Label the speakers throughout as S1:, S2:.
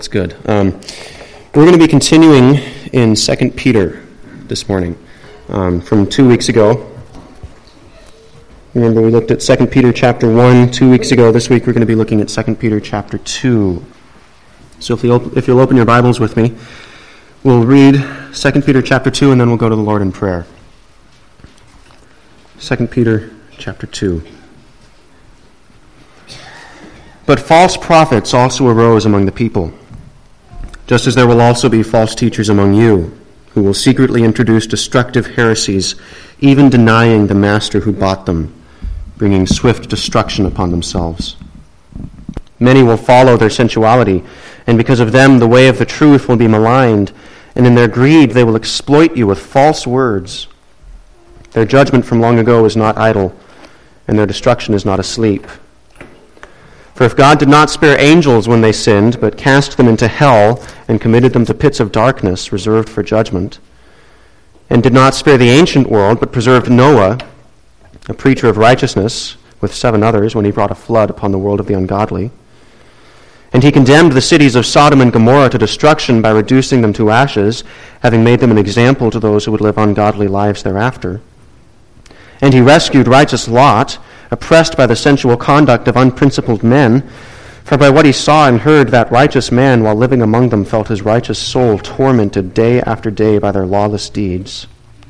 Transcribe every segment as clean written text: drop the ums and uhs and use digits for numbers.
S1: That's good. We're going to be continuing in 2 Peter this morning from 2 weeks ago. Remember, we looked at 2 Peter chapter 1 2 weeks ago. This week we're going to be looking at 2 Peter chapter 2. So if you'll open your Bibles with me, we'll read 2 Peter chapter 2 and then we'll go to the Lord in prayer. 2 Peter chapter 2. But false prophets also arose among the people, just as there will also be false teachers among you, who will secretly introduce destructive heresies, even denying the master who bought them, bringing swift destruction upon themselves. Many will follow their sensuality, and because of them the way of the truth will be maligned, and in their greed they will exploit you with false words. Their judgment from long ago is not idle, and their destruction is not asleep. For if God did not spare angels when they sinned, but cast them into hell and committed them to pits of darkness reserved for judgment, and did not spare the ancient world, but preserved Noah, a preacher of righteousness, with 7 others, when he brought a flood upon the world of the ungodly, and he condemned the cities of Sodom and Gomorrah to destruction by reducing them to ashes, having made them an example to those who would live ungodly lives thereafter. And he rescued righteous Lot, oppressed by the sensual conduct of unprincipled men, for by what he saw and heard that righteous man, while living among them, felt his righteous soul tormented day after day by their lawless deeds.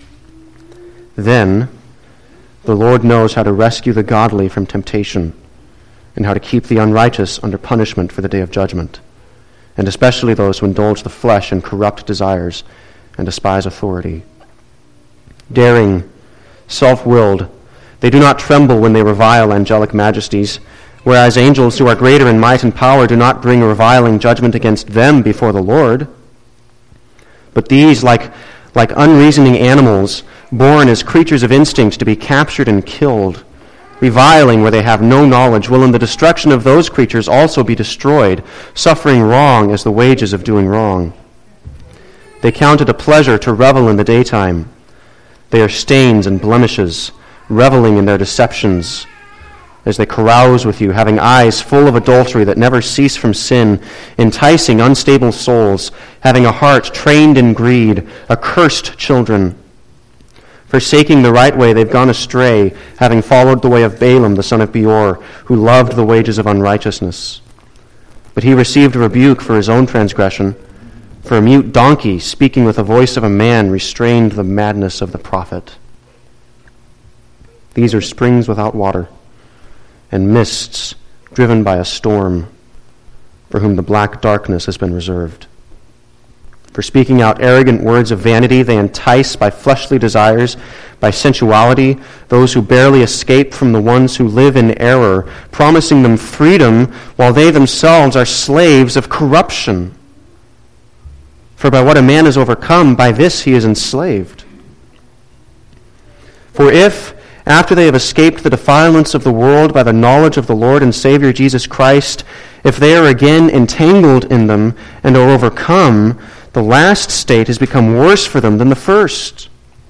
S1: Then the Lord knows how to rescue the godly from temptation, and how to keep the unrighteous under punishment for the day of judgment, and especially those who indulge the flesh in corrupt desires and despise authority. Daring, self-willed, they do not tremble when they revile angelic majesties, whereas angels who are greater in might and power do not bring reviling judgment against them before the Lord. But these, like unreasoning animals, born as creatures of instinct to be captured and killed, reviling where they have no knowledge, will in the destruction of those creatures also be destroyed, suffering wrong as the wages of doing wrong. They count it a pleasure to revel in the daytime. They are stains and blemishes, reveling in their deceptions, as they carouse with you, having eyes full of adultery that never cease from sin, enticing unstable souls, having a heart trained in greed, accursed children. Forsaking the right way, they've gone astray, having followed the way of Balaam, the son of Beor, who loved the wages of unrighteousness. But he received a rebuke for his own transgression, for a mute donkey, speaking with the voice of a man, restrained the madness of the prophet. These are springs without water, and mists driven by a storm, for whom the black darkness has been reserved. For speaking out arrogant words of vanity, they entice by fleshly desires, by sensuality, those who barely escape from the ones who live in error, promising them freedom while they themselves are slaves of corruption. For by what a man is overcome, by this he is enslaved. For if, after they have escaped the defilements of the world by the knowledge of the Lord and Savior Jesus Christ, if they are again entangled in them and are overcome, the last state has become worse for them than the first.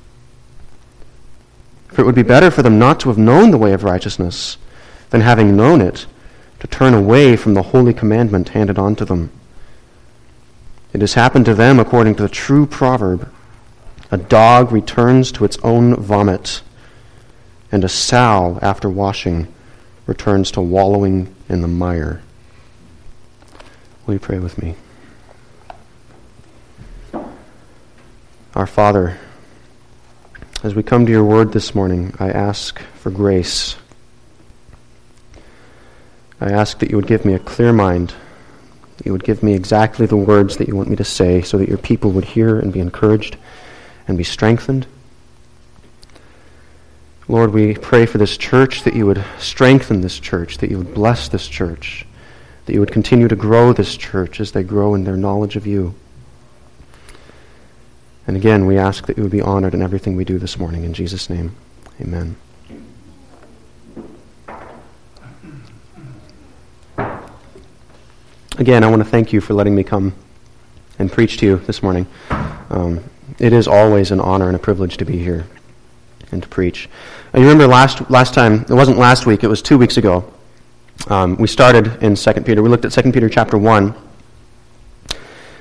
S1: For it would be better for them not to have known the way of righteousness than, having known it, to turn away from the holy commandment handed on to them. It has happened to them according to the true proverb, a dog returns to its own vomit, and a sow, after washing, returns to wallowing in the mire. Will you pray with me? Our Father, as we come to your word this morning, I ask for grace. I ask that you would give me a clear mind, that you would give me exactly the words that you want me to say, so that your people would hear and be encouraged and be strengthened. Lord, we pray for this church, that you would strengthen this church, that you would bless this church, that you would continue to grow this church as they grow in their knowledge of you. And again, we ask that you would be honored in everything we do this morning. In Jesus' name, amen. Again, I want to thank you for letting me come and preach to you this morning. It is always an honor and a privilege to be here and to preach. You remember last time, it wasn't last week, it was 2 weeks ago. We started in 2 Peter. We looked at 2 Peter chapter 1.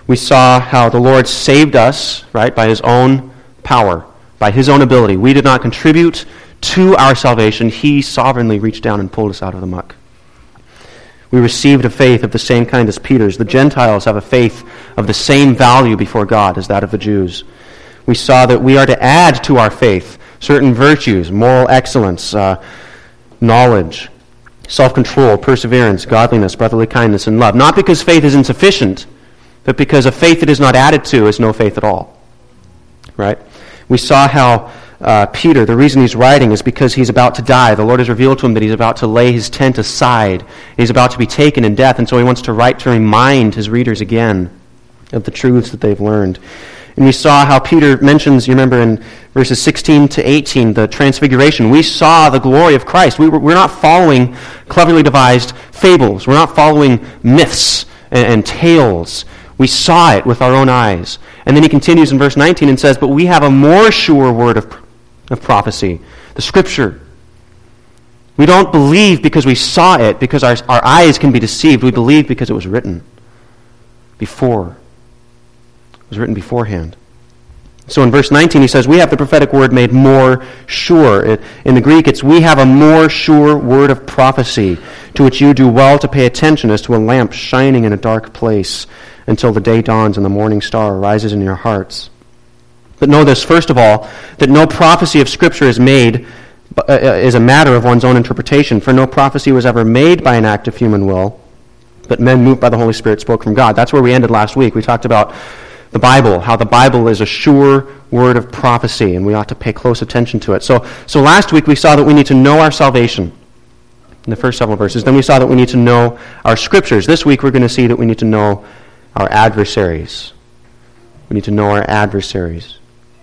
S1: We saw how the Lord saved us, right, by his own power, by his own ability. We did not contribute to our salvation. He sovereignly reached down and pulled us out of the muck. We received a faith of the same kind as Peter's. The Gentiles have a faith of the same value before God as that of the Jews. We saw that we are to add to our faith certain virtues, moral excellence, knowledge, self-control, perseverance, godliness, brotherly kindness, and love. Not because faith is insufficient, but because a faith that is not added to is no faith at all. Right? We saw how Peter, the reason he's writing is because he's about to die. The Lord has revealed to him that he's about to lay his tent aside. He's about to be taken in death, and so he wants to write to remind his readers again of the truths that they've learned. And we saw how Peter mentions, you remember in verses 16 to 18, the transfiguration. We saw the glory of Christ. We're not following cleverly devised fables. We're not following myths and tales. We saw it with our own eyes. And then he continues in verse 19 and says, but we have a more sure word of prophecy, the Scripture. We don't believe because we saw it, because our eyes can be deceived. We believe because it was written before. It was written beforehand. So in verse 19 he says, we have the prophetic word made more sure. In the Greek it's, we have a more sure word of prophecy, to which you do well to pay attention as to a lamp shining in a dark place until the day dawns and the morning star rises in your hearts. But know this, first of all, that no prophecy of Scripture is a matter of one's own interpretation, for no prophecy was ever made by an act of human will, but men moved by the Holy Spirit spoke from God. That's where we ended last week. We talked about the Bible, how the Bible is a sure word of prophecy, and we ought to pay close attention to it. So last week we saw that we need to know our salvation in the first several verses. Then we saw that we need to know our Scriptures. This week we're going to see that we need to know our adversaries. We need to know our adversaries.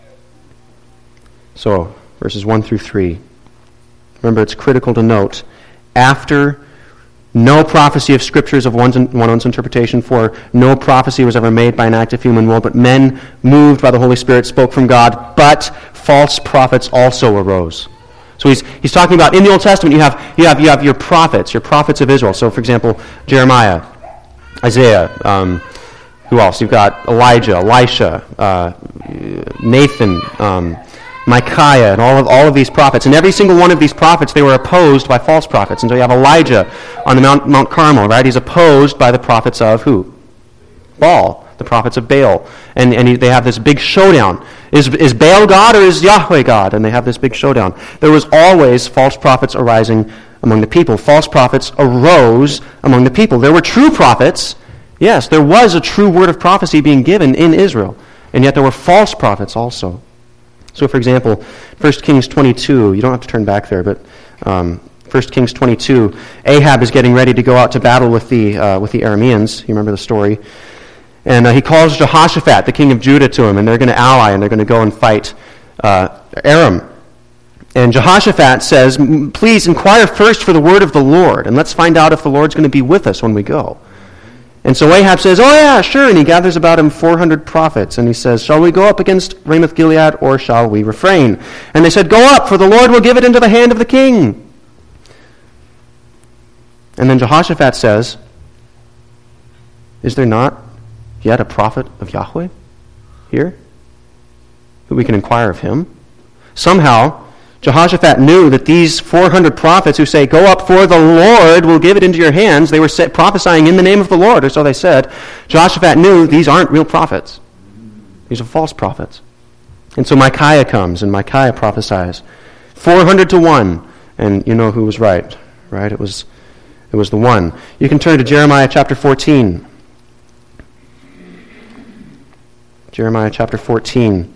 S1: So, verses 1 through 3. Remember, it's critical to note, after no prophecy of Scriptures of one's interpretation, for no prophecy was ever made by an act of human will, but men moved by the Holy Spirit spoke from God, but false prophets also arose. So he's talking about, in the Old Testament, you have your prophets of Israel. So, for example, Jeremiah, Isaiah, who else? You've got Elijah, Elisha, Nathan, Micaiah, and all of these prophets. And every single one of these prophets, they were opposed by false prophets. And so you have Elijah on the Mount Carmel, right? He's opposed by the prophets of who? Baal, the prophets of Baal. And they have this big showdown. Is Baal God or is Yahweh God? And they have this big showdown. There was always false prophets arising among the people. False prophets arose among the people. There were true prophets. Yes, there was a true word of prophecy being given in Israel. And yet there were false prophets also. So, for example, 1 Kings 22, you don't have to turn back there, but 1 Kings 22, Ahab is getting ready to go out to battle with the Arameans. You remember the story? And he calls Jehoshaphat, the king of Judah, to him, and they're going to ally, and they're going to go and fight Aram. And Jehoshaphat says, please inquire first for the word of the Lord, and let's find out if the Lord's going to be with us when we go. And so Ahab says, oh yeah, sure, and he gathers about him 400 prophets, and he says, shall we go up against Ramoth-Gilead, or shall we refrain? And they said, go up, for the Lord will give it into the hand of the king. And then Jehoshaphat says, is there not yet a prophet of Yahweh here, that we can inquire of him? Somehow, Jehoshaphat knew that these 400 prophets who say, go up, for the Lord will give it into your hands, they were prophesying in the name of the Lord, or so they said. Jehoshaphat knew these aren't real prophets. These are false prophets. And so Micaiah comes, and Micaiah prophesies 400 to 1, and you know who was right? It was the one. You can turn to Jeremiah chapter 14. Jeremiah chapter 14.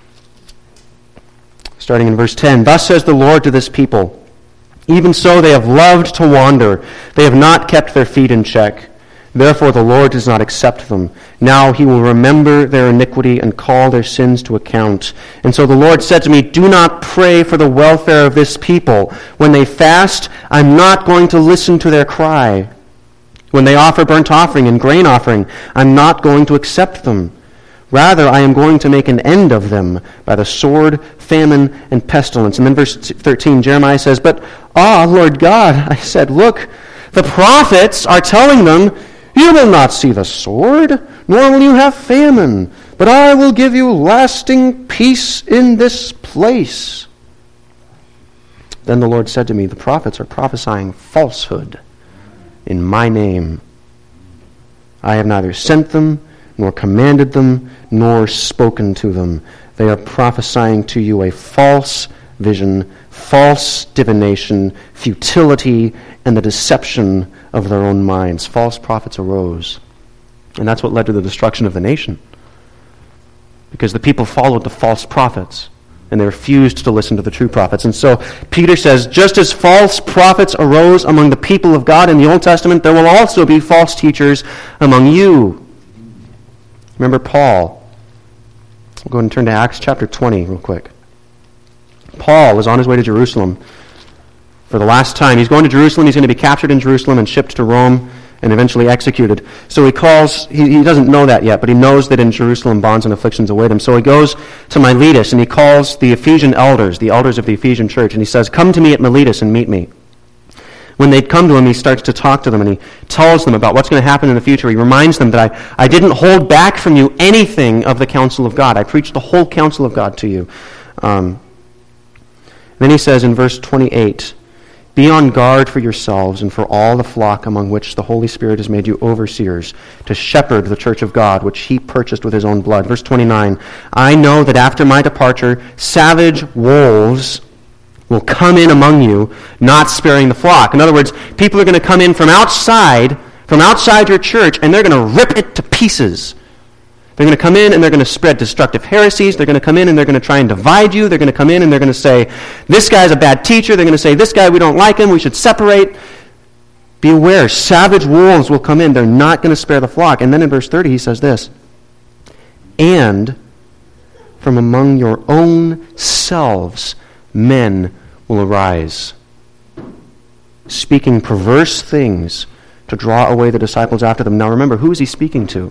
S1: Starting in verse 10, thus says the Lord to this people, even so they have loved to wander. They have not kept their feet in check. Therefore the Lord does not accept them. Now he will remember their iniquity and call their sins to account. And so the Lord said to me, do not pray for the welfare of this people. When they fast, I'm not going to listen to their cry. When they offer burnt offering and grain offering, I'm not going to accept them. Rather, I am going to make an end of them by the sword, famine, and pestilence. And then verse 13, Jeremiah says, but, Lord God, I said, look, the prophets are telling them, you will not see the sword, nor will you have famine, but I will give you lasting peace in this place." Then the Lord said to me, "The prophets are prophesying falsehood in my name. I have neither sent them, nor commanded them, nor spoken to them. They are prophesying to you a false vision, false divination, futility, and the deception of their own minds." False prophets arose. And that's what led to the destruction of the nation. Because the people followed the false prophets, and they refused to listen to the true prophets. And so Peter says, just as false prophets arose among the people of God in the Old Testament, there will also be false teachers among you. Remember Paul. We'll go ahead and turn to Acts chapter 20 real quick. Paul is on his way to Jerusalem for the last time. He's going to Jerusalem. He's going to be captured in Jerusalem and shipped to Rome and eventually executed. So he doesn't know that yet, but he knows that in Jerusalem bonds and afflictions await him. So he goes to Miletus and he calls the Ephesian elders, the elders of the Ephesian church, and he says, "Come to me at Miletus and meet me." When they come to him, he starts to talk to them, and he tells them about what's going to happen in the future. He reminds them that I didn't hold back from you anything of the counsel of God. I preached the whole counsel of God to you. Then he says in verse 28, "Be on guard for yourselves and for all the flock among which the Holy Spirit has made you overseers, to shepherd the church of God, which he purchased with his own blood." Verse 29, "I know that after my departure, savage wolves will come in among you, not sparing the flock." In other words, people are going to come in from outside your church, and they're going to rip it to pieces. They're going to come in and they're going to spread destructive heresies. They're going to come in and they're going to try and divide you. They're going to come in and they're going to say, "This guy's a bad teacher." They're going to say, "This guy, we don't like him. We should separate." Be aware, savage wolves will come in. They're not going to spare the flock. And then in verse 30 he says this, "And from among your own selves men will arise, speaking perverse things to draw away the disciples after them." Now remember, who is he speaking to?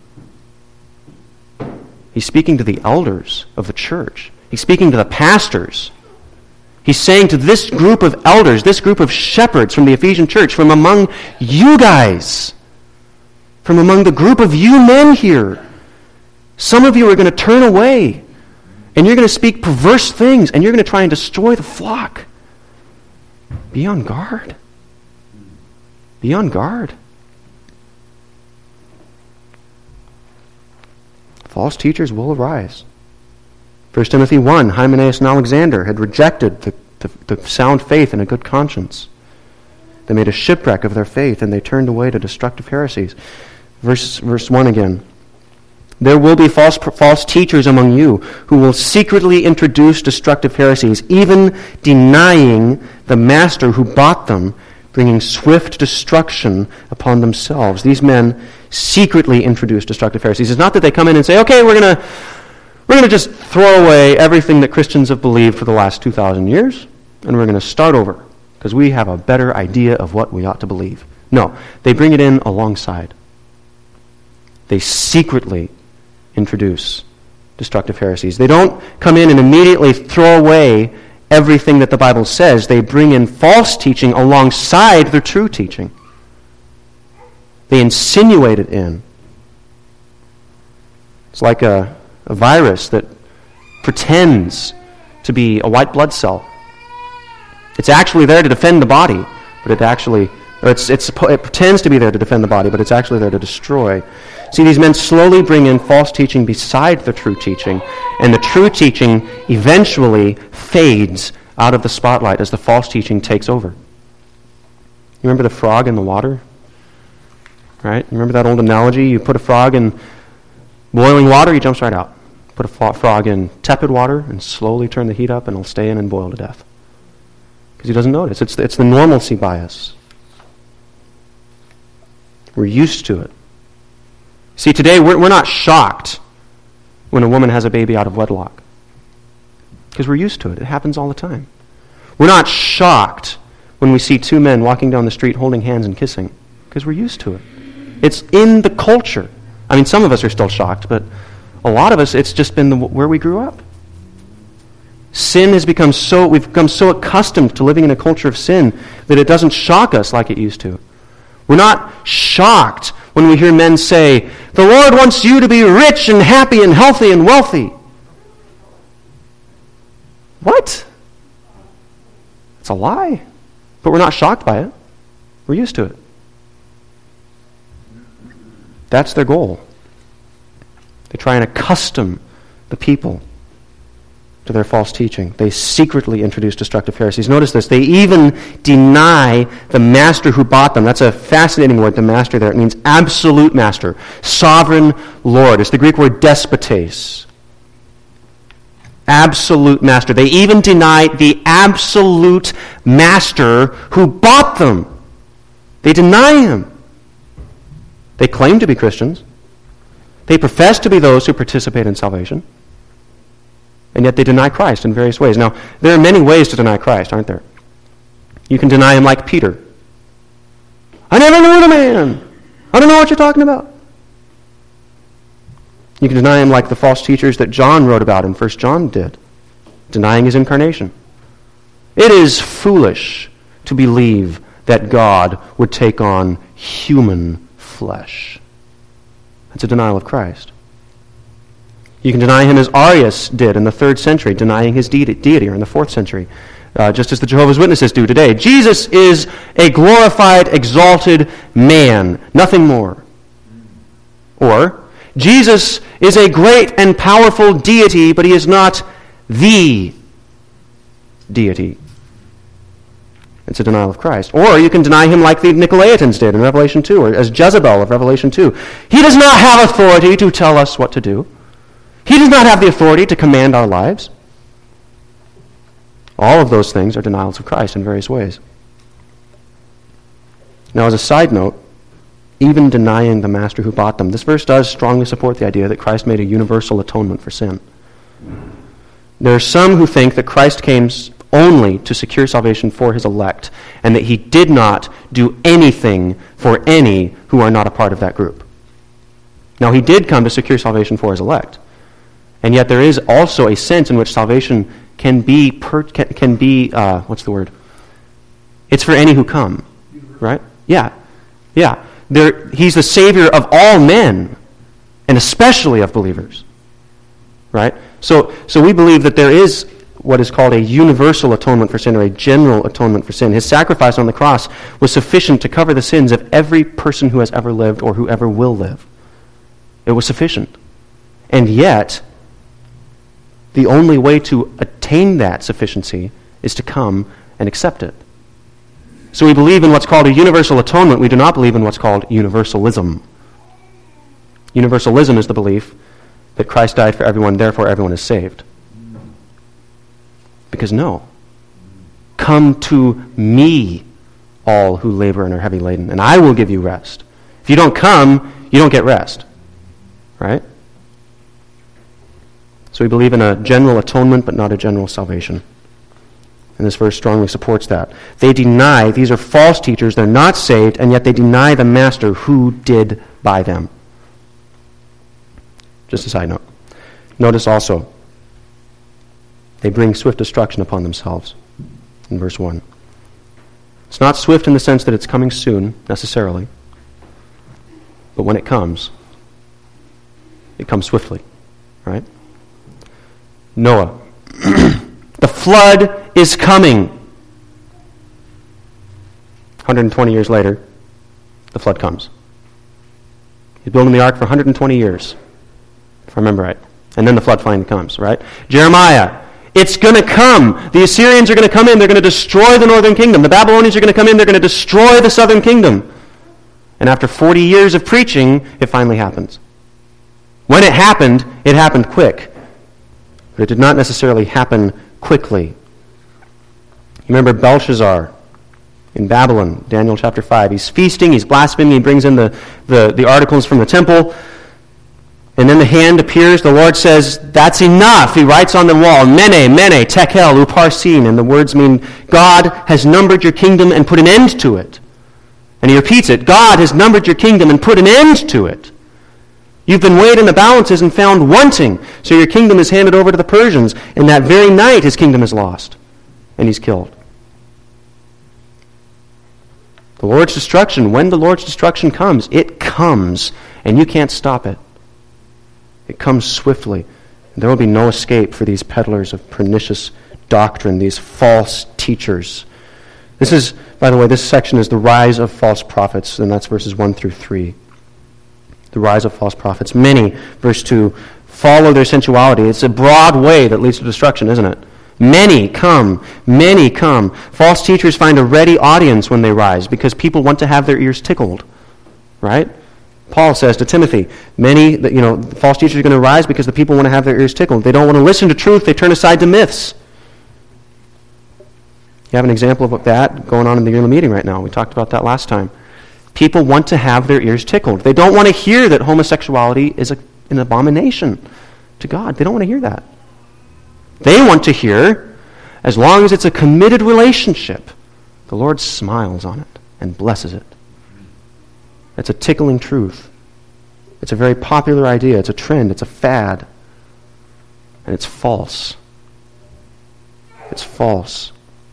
S1: He's speaking to the elders of the church. He's speaking to the pastors. He's saying to this group of elders, this group of shepherds from the Ephesian church, from among you guys, from among the group of you men here, some of you are going to turn away, and you're going to speak perverse things, and you're going to try and destroy the flock. Be on guard. Be on guard. False teachers will arise. 1 Timothy 1, Hymenaeus and Alexander had rejected the sound faith and a good conscience. They made a shipwreck of their faith, and they turned away to destructive heresies. Verse 1 again. "There will be false teachers among you who will secretly introduce destructive heresies, even denying the master who bought them, bringing swift destruction upon themselves." These men secretly introduce destructive heresies. It's not that they come in and say, "Okay, we're going to just throw away everything that Christians have believed for the last 2,000 years, and we're going to start over because we have a better idea of what we ought to believe." No, they bring it in alongside. They secretly introduce destructive heresies. They don't come in and immediately throw away everything that the Bible says. They bring in false teaching alongside the true teaching. They insinuate it in. It's like a virus that pretends to be a white blood cell. It's actually there to defend the body, but it pretends to be there to defend the body, but it's actually there to destroy. See, these men slowly bring in false teaching beside the true teaching, and the true teaching eventually fades out of the spotlight as the false teaching takes over. You remember the frog in the water? Right? Remember that old analogy? You put a frog in boiling water, he jumps right out. Put a frog in tepid water and slowly turn the heat up, and he'll stay in and boil to death. Because he doesn't notice. It's the normalcy bias. We're used to it. See, today we're not shocked when a woman has a baby out of wedlock. Because we're used to it. It happens all the time. We're not shocked when we see two men walking down the street holding hands and kissing. Because we're used to it. It's in the culture. I mean, some of us are still shocked, but a lot of us, it's just been where we grew up. Sin has become we've become so accustomed to living in a culture of sin that it doesn't shock us like it used to. We're not shocked when we hear men say, The Lord wants you to be rich and happy and healthy and wealthy. What? It's a lie. But we're not shocked by it. We're used to it. That's their goal. They try and accustom the people to their false teaching. They secretly introduce destructive heresies. Notice this. They even deny the master who bought them. That's a fascinating word, the master there. It means absolute master, sovereign Lord. It's the Greek word despotes. Absolute master. They even deny the absolute master who bought them. They deny him. They claim to be Christians. They profess to be those who participate in salvation. And yet they deny Christ in various ways. Now, there are many ways to deny Christ, aren't there? You can deny him like Peter. I never knew the man. I don't know what you're talking about. You can deny him like the false teachers that John wrote about and 1 John did, denying his incarnation. It is foolish to believe that God would take on human flesh. That's a denial of Christ. You can deny him as Arius did in the 3rd century, denying his deity, or in the 4th century, just as the Jehovah's Witnesses do today. Jesus is a glorified, exalted man, nothing more. Or, Jesus is a great and powerful deity, but he is not the deity. It's a denial of Christ. Or you can deny him like the Nicolaitans did in Revelation 2, or as Jezebel of Revelation 2. He does not have authority to tell us what to do. He does not have the authority to command our lives. All of those things are denials of Christ in various ways. Now, as a side note, even denying the master who bought them, this verse does strongly support the idea that Christ made a universal atonement for sin. There are some who think that Christ came only to secure salvation for his elect, and that he did not do anything for any who are not a part of that group. Now, he did come to secure salvation for his elect. And yet there is also a sense in which salvation can be what's the word? It's for any who come, right? Yeah. He's the Savior of all men, and especially of believers, right? So we believe that there is what is called a universal atonement for sin, or a general atonement for sin. His sacrifice on the cross was sufficient to cover the sins of every person who has ever lived or who ever will live. It was sufficient. And yet, the only way to attain that sufficiency is to come and accept it. So we believe in what's called a universal atonement. We do not believe in what's called universalism. Universalism is the belief that Christ died for everyone, therefore everyone is saved. Because no. Come to me, all who labor and are heavy laden, and I will give you rest. If you don't come, you don't get rest. Right? So we believe in a general atonement, but not a general salvation. And this verse strongly supports that. They deny, these are false teachers, they're not saved, and yet they deny the master who did buy them. Just a side note. Notice also, they bring swift destruction upon themselves in verse 1. It's not swift in the sense that it's coming soon, necessarily, but when it comes swiftly, right? Noah. The flood is coming. 120 years later, the flood comes. He's building the ark for 120 years, if I remember right. And then the flood finally comes, right? Jeremiah. It's going to come. The Assyrians are going to come in. They're going to destroy the northern kingdom. The Babylonians are going to come in. They're going to destroy the southern kingdom. And after 40 years of preaching, it finally happens. When it happened quick. But it did not necessarily happen quickly. You remember Belshazzar in Babylon, Daniel chapter 5. He's feasting, he's blaspheming, he brings in the articles from the temple. And then the hand appears, the Lord says, that's enough. He writes on the wall, Mene, Mene, Tekel, Uparsin. And the words mean, God has numbered your kingdom and put an end to it. And he repeats it, God has numbered your kingdom and put an end to it. You've been weighed in the balances and found wanting. So your kingdom is handed over to the Persians. And that very night his kingdom is lost. And he's killed. The Lord's destruction, when the Lord's destruction comes, it comes, and you can't stop it. It comes swiftly. There will be no escape for these peddlers of pernicious doctrine, these false teachers. This is, by the way, this section is the rise of false prophets, and that's verses 1 through 3. The rise of false prophets. Many, verse 2, follow their sensuality. It's a broad way that leads to destruction, isn't it? Many come. Many come. False teachers find a ready audience when they rise because people want to have their ears tickled. Right? Paul says to Timothy, false teachers are going to rise because the people want to have their ears tickled. They don't want to listen to truth. They turn aside to myths. You have an example of that going on in the yearly meeting right now. We talked about that last time. People want to have their ears tickled. They don't want to hear that homosexuality is an abomination to God. They don't want to hear that. They want to hear, as long as it's a committed relationship, the Lord smiles on it and blesses it. It's a tickling truth. It's a very popular idea. It's a trend. It's a fad. And it's false. It's false.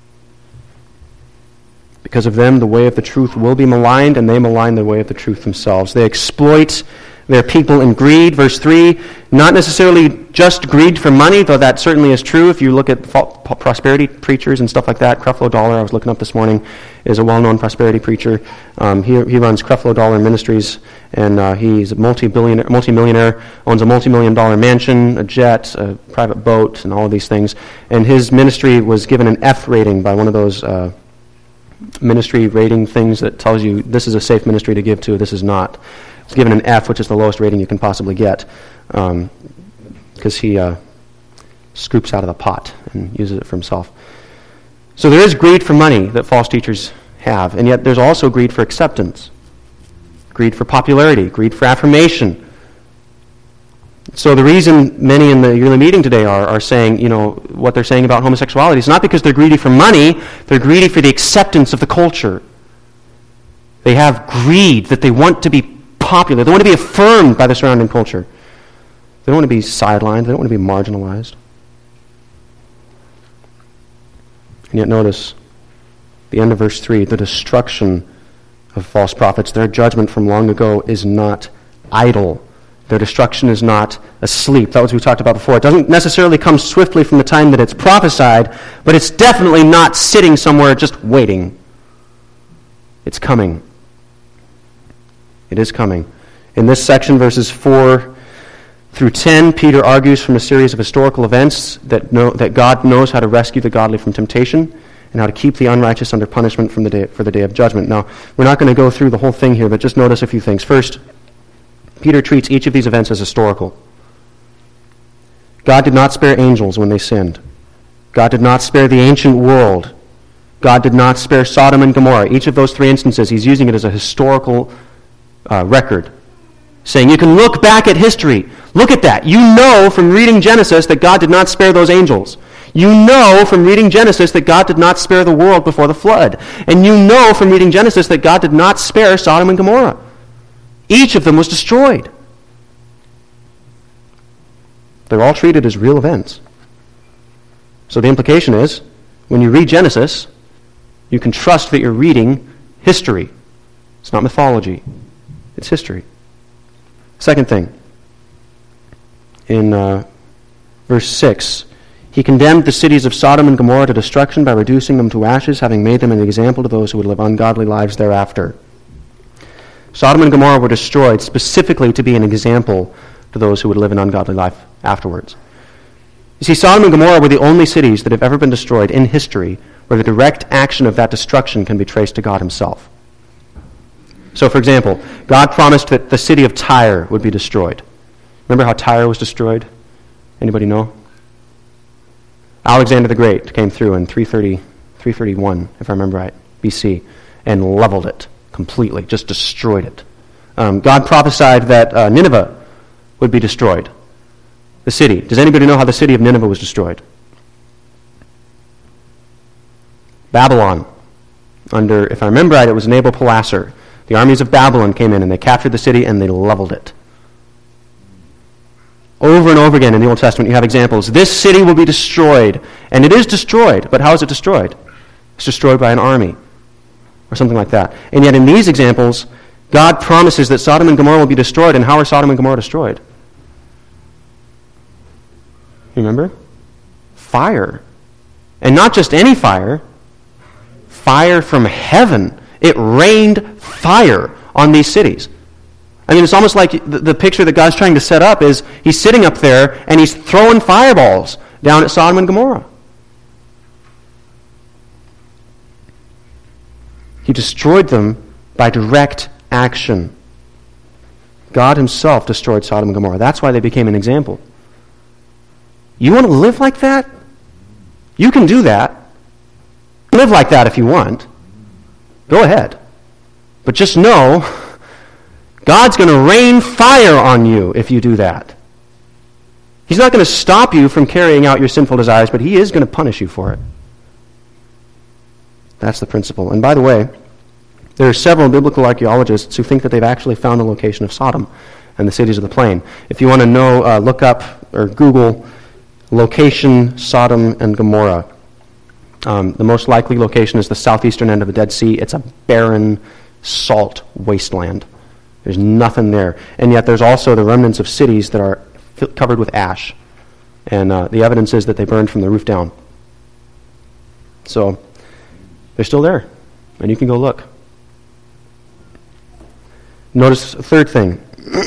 S1: Because of them, the way of the truth will be maligned, and they malign the way of the truth themselves. They exploit their people in greed. Verse 3, not necessarily just greed for money, though that certainly is true. If you look at prosperity preachers and stuff like that, Creflo Dollar, I was looking up this morning, is a well-known prosperity preacher. He runs Creflo Dollar Ministries, and he's a multi-millionaire, owns a multi-million-dollar mansion, a jet, a private boat, and all of these things. And his ministry was given an F rating by one of those ministry rating things that tells you this is a safe ministry to give to, this is not. It's given an F, which is the lowest rating you can possibly get, because he scoops out of the pot and uses it for himself. So there is greed for money that false teachers have, and yet there's also greed for acceptance, greed for popularity, greed for affirmation. So the reason many in the yearly meeting today are saying, what they're saying about homosexuality is not because they're greedy for money, they're greedy for the acceptance of the culture. They have greed that they want to be popular. They want to be affirmed by the surrounding culture. They don't want to be sidelined. They don't want to be marginalized. And yet notice the end of verse 3, the destruction of false prophets. Their judgment from long ago is not idle. Their destruction is not asleep. That was what we talked about before. It doesn't necessarily come swiftly from the time that it's prophesied, but it's definitely not sitting somewhere just waiting. It's coming. It is coming. In this section, verses 4 through 10, Peter argues from a series of historical events that God knows how to rescue the godly from temptation and how to keep the unrighteous under punishment for the day of judgment. Now, we're not going to go through the whole thing here, but just notice a few things. First, Peter treats each of these events as historical. God did not spare angels when they sinned. God did not spare the ancient world. God did not spare Sodom and Gomorrah. Each of those three instances, he's using it as a historical record, saying you can look back at history. Look at that. You know from reading Genesis that God did not spare those angels. You know from reading Genesis that God did not spare the world before the flood. And you know from reading Genesis that God did not spare Sodom and Gomorrah. Each of them was destroyed. They're all treated as real events. So the implication is, when you read Genesis, you can trust that you're reading history. It's not mythology. It's history. Second thing, in verse 6, he condemned the cities of Sodom and Gomorrah to destruction by reducing them to ashes, having made them an example to those who would live ungodly lives thereafter. Sodom and Gomorrah were destroyed specifically to be an example to those who would live an ungodly life afterwards. You see, Sodom and Gomorrah were the only cities that have ever been destroyed in history where the direct action of that destruction can be traced to God himself. So, for example, God promised that the city of Tyre would be destroyed. Remember how Tyre was destroyed? Anybody know? Alexander the Great came through in 331, if I remember right, BC, and leveled it completely, just destroyed it. God prophesied that Nineveh would be destroyed, the city. Does anybody know how the city of Nineveh was destroyed? Babylon. Under, if I remember right, it was Nabopolassar. The armies of Babylon came in and they captured the city and they leveled it. Over and over again in the Old Testament you have examples. This city will be destroyed. And it is destroyed. But how is it destroyed? It's destroyed by an army. or something like that. And yet in these examples, God promises that Sodom and Gomorrah will be destroyed. And how are Sodom and Gomorrah destroyed? You remember? Fire. And not just any fire. Fire from heaven. It rained fire on these cities. I mean, it's almost like the picture that God's trying to set up is he's sitting up there and he's throwing fireballs down at Sodom and Gomorrah. He destroyed them by direct action. God himself destroyed Sodom and Gomorrah. That's why they became an example. You want to live like that? You can do that. Live like that if you want. Go ahead. But just know, God's going to rain fire on you if you do that. He's not going to stop you from carrying out your sinful desires, but he is going to punish you for it. That's the principle. And by the way, there are several biblical archaeologists who think that they've actually found the location of Sodom and the cities of the plain. If you want to know, look up or Google location Sodom and Gomorrah. The most likely location is the southeastern end of the Dead Sea. It's a barren, salt wasteland. There's nothing there. And yet there's also the remnants of cities that are covered with ash. And the evidence is that they burned from the roof down. So they're still there. And you can go look. Notice the third thing.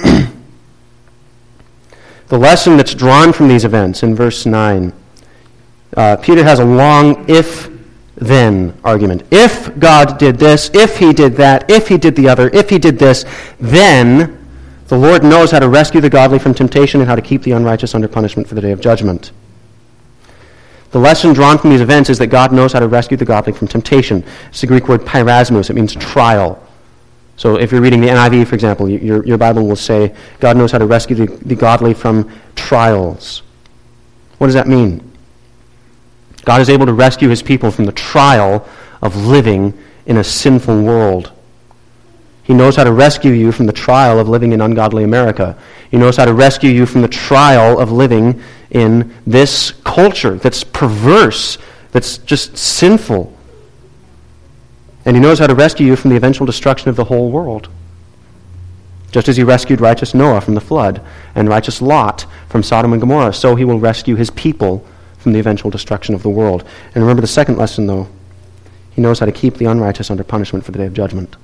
S1: The lesson that's drawn from these events in verse 9. Peter has a long if-then argument. If God did this, if he did that, if he did the other, if he did this, then the Lord knows how to rescue the godly from temptation and how to keep the unrighteous under punishment for the day of judgment. The lesson drawn from these events is that God knows how to rescue the godly from temptation. It's the Greek word pyrasmos. It means trial. So if you're reading the NIV, for example, your Bible will say, God knows how to rescue the godly from trials. What does that mean? God is able to rescue his people from the trial of living in a sinful world. He knows how to rescue you from the trial of living in ungodly America. He knows how to rescue you from the trial of living in this culture that's perverse, that's just sinful. And he knows how to rescue you from the eventual destruction of the whole world. Just as he rescued righteous Noah from the flood and righteous Lot from Sodom and Gomorrah, so he will rescue his people from the eventual destruction of the world. And remember the second lesson, though. He knows how to keep the unrighteous under punishment for the day of judgment.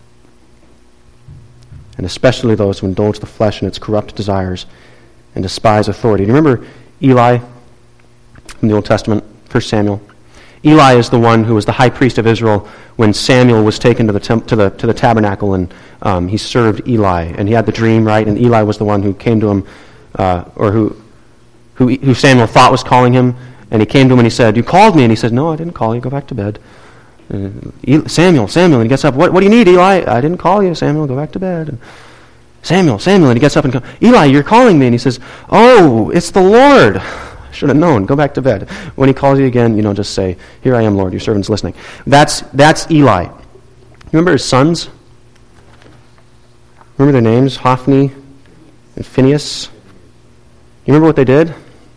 S1: And especially those who indulge the flesh in its corrupt desires and despise authority. Do you remember Eli from the Old Testament, 1 Samuel? Eli is the one who was the high priest of Israel when Samuel was taken to the tabernacle, and he served Eli. And he had the dream, right? And Eli was the one who came to him, or who Samuel thought was calling him. And he came to him and he said, "You called me." And he said, "No, I didn't call you. Go back to bed." Samuel. And he gets up. What do you need, Eli? "I didn't call you, Samuel. Go back to bed." And Samuel. And he gets up and comes. "Eli, you're calling me." And he says, "Oh, it's the Lord. I should have known. Go back to bed." When he calls you again, just say, "Here I am, Lord. Your servant's listening." That's Eli. You remember his sons? Remember their names? Hophni and Phinehas. You remember what they did?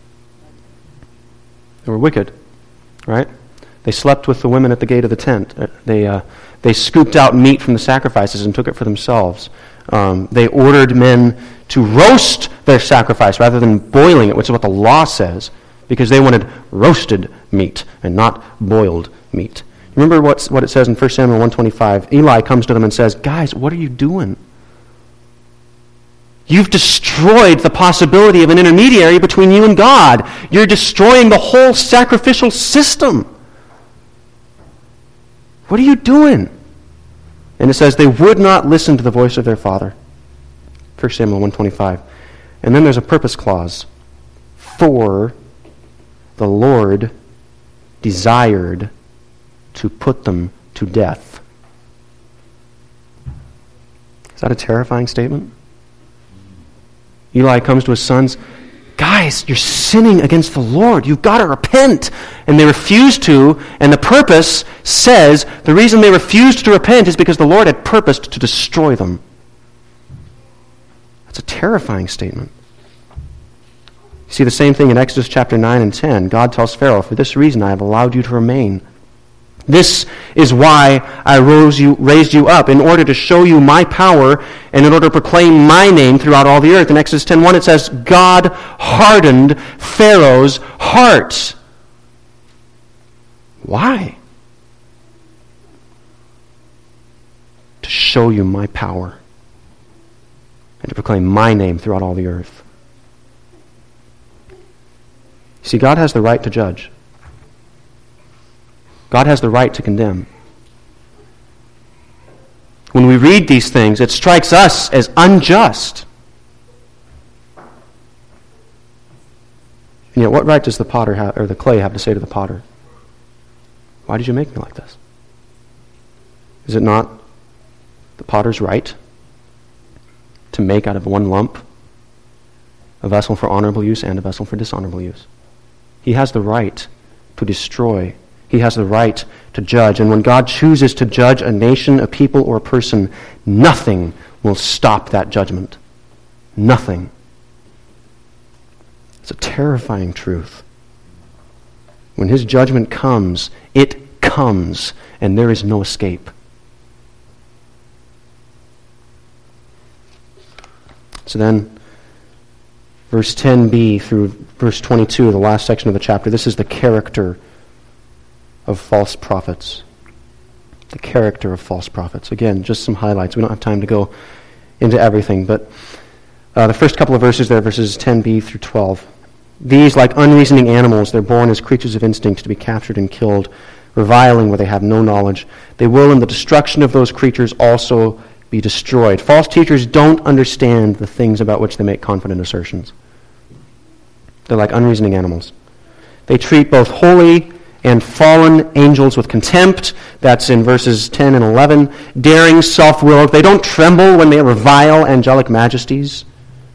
S1: They were wicked, right? They slept with the women at the gate of the tent. They scooped out meat from the sacrifices and took it for themselves. They ordered men to roast their sacrifice rather than boiling it, which is what the law says, because they wanted roasted meat and not boiled meat. Remember what it says in 1 Samuel 1:25. Eli comes to them and says, "Guys, what are you doing? You've destroyed the possibility of an intermediary between you and God. You're destroying the whole sacrificial system. What are you doing?" And it says they would not listen to the voice of their father. 1 Samuel 1:25. And then there's a purpose clause. For the Lord desired to put them to death. Is that a terrifying statement? Eli comes to his sons, "Guys, you're sinning against the Lord. You've got to repent." And they refuse to, and the purpose says the reason they refused to repent is because the Lord had purposed to destroy them. That's a terrifying statement. You see the same thing in Exodus chapter 9 and 10. God tells Pharaoh, "For this reason I have allowed you to remain. This is why I raised you up, in order to show you my power and in order to proclaim my name throughout all the earth. In Exodus 10:1 it says, God hardened Pharaoh's heart. Why? To show you my power and to proclaim my name throughout all the earth. See, God has the right to judge. God has the right to condemn. When we read these things, it strikes us as unjust. And yet, what right does the potter have, or the clay have to say to the potter? Why did you make me like this? Is it not the potter's right to make out of one lump a vessel for honorable use and a vessel for dishonorable use? He has the right to destroy. He has the right to judge. And when God chooses to judge a nation, a people, or a person, nothing will stop that judgment. Nothing. It's a terrifying truth. When his judgment comes, it comes, and there is no escape. So then, verse 10b through verse 22, the last section of the chapter, this is the character of false prophets. The character of false prophets. Again, just some highlights. We don't have time to go into everything, but the first couple of verses there, verses 10b through 12. These, like unreasoning animals, they're born as creatures of instinct to be captured and killed, reviling where they have no knowledge. They will, in the destruction of those creatures, also be destroyed. False teachers don't understand the things about which they make confident assertions. They're like unreasoning animals. They treat both holy and fallen angels with contempt. That's in verses 10 and 11. Daring, self-willed. They don't tremble when they revile angelic majesties.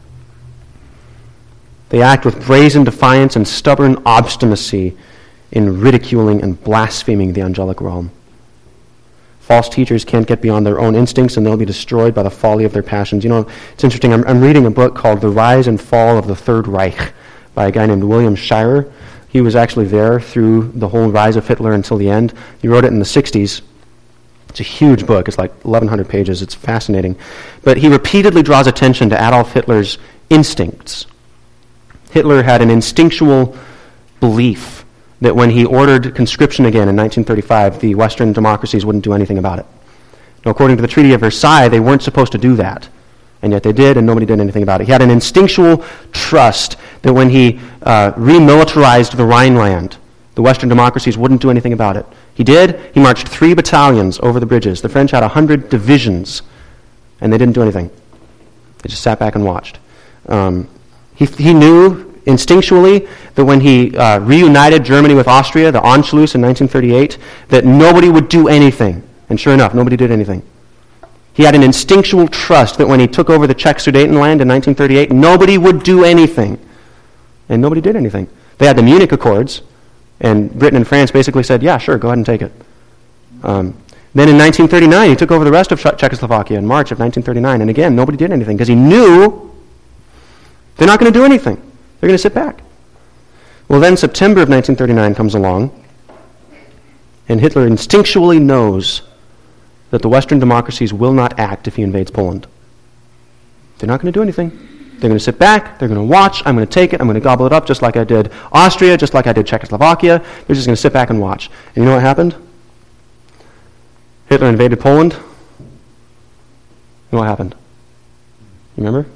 S1: They act with brazen defiance and stubborn obstinacy in ridiculing and blaspheming the angelic realm. False teachers can't get beyond their own instincts, and they'll be destroyed by the folly of their passions. You know, it's interesting. I'm reading a book called The Rise and Fall of the Third Reich by a guy named William Shirer. He was actually there through the whole rise of Hitler until the end. He wrote it in the 60s. It's a huge book. It's like 1,100 pages. It's fascinating. But he repeatedly draws attention to Adolf Hitler's instincts. Hitler had an instinctual belief that when he ordered conscription again in 1935, the Western democracies wouldn't do anything about it. Now, according to the Treaty of Versailles, they weren't supposed to do that. And yet they did, and nobody did anything about it. He had an instinctual trust that when he remilitarized the Rhineland, the Western democracies wouldn't do anything about it. He did. He marched 3 battalions over the bridges. The French had 100 divisions, and they didn't do anything. They just sat back and watched. He knew instinctually that when he reunited Germany with Austria, the Anschluss in 1938, that nobody would do anything. And sure enough, nobody did anything. He had an instinctual trust that when he took over the Czech Sudetenland in 1938, nobody would do anything. And nobody did anything. They had the Munich Accords, and Britain and France basically said, yeah, sure, go ahead and take it. Then in 1939, he took over the rest of Czechoslovakia in March of 1939, and again, nobody did anything because he knew they're not going to do anything. They're going to sit back. Well, then September of 1939 comes along, and Hitler instinctually knows that the Western democracies will not act if he invades Poland. They're not going to do anything. They're going to sit back. They're going to watch. I'm going to take it. I'm going to gobble it up just like I did Austria, just like I did Czechoslovakia. They're just going to sit back and watch. And you know what happened? Hitler invaded Poland. You know what happened? You remember?